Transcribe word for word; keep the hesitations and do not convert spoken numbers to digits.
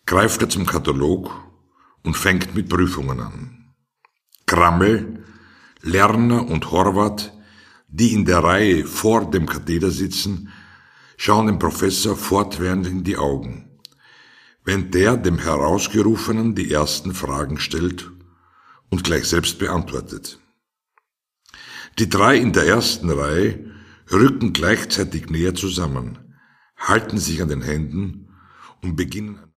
greift er zum Katalog und fängt mit Prüfungen an. Krammel, Lerner und Horvath, die in der Reihe vor dem Katheder sitzen, schauen dem Professor fortwährend in die Augen, während der dem Herausgerufenen die ersten Fragen stellt und gleich selbst beantwortet. Die drei in der ersten Reihe rücken gleichzeitig näher zusammen, halten sich an den Händen und beginnen